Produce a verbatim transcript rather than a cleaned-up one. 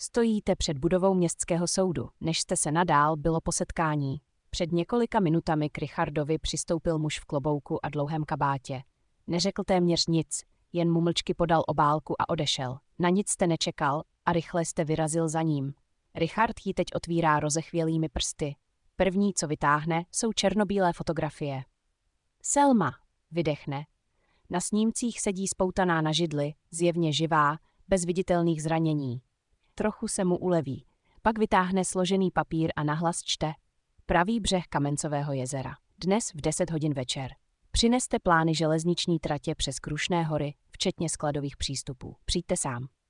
Stojíte před budovou městského soudu, než jste se nadál bylo po setkání. Před několika minutami k Richardovi přistoupil muž v klobouku a dlouhém kabátě. Neřekl téměř nic, jen mu mlčky podal obálku a odešel. Na nic jste nečekal a rychle jste vyrazil za ním. Richard ji teď otvírá rozechvělými prsty. První, co vytáhne, jsou černobílé fotografie. Selma, vydechne. Na snímcích sedí spoutaná na židli, zjevně živá, bez viditelných zranění. Trochu se mu uleví, pak vytáhne složený papír a nahlas čte. Pravý břeh Kamencového jezera. Dnes v deset hodin večer. Přineste plány železniční tratě přes Krušné hory, včetně skladových přístupů. Přijďte sám.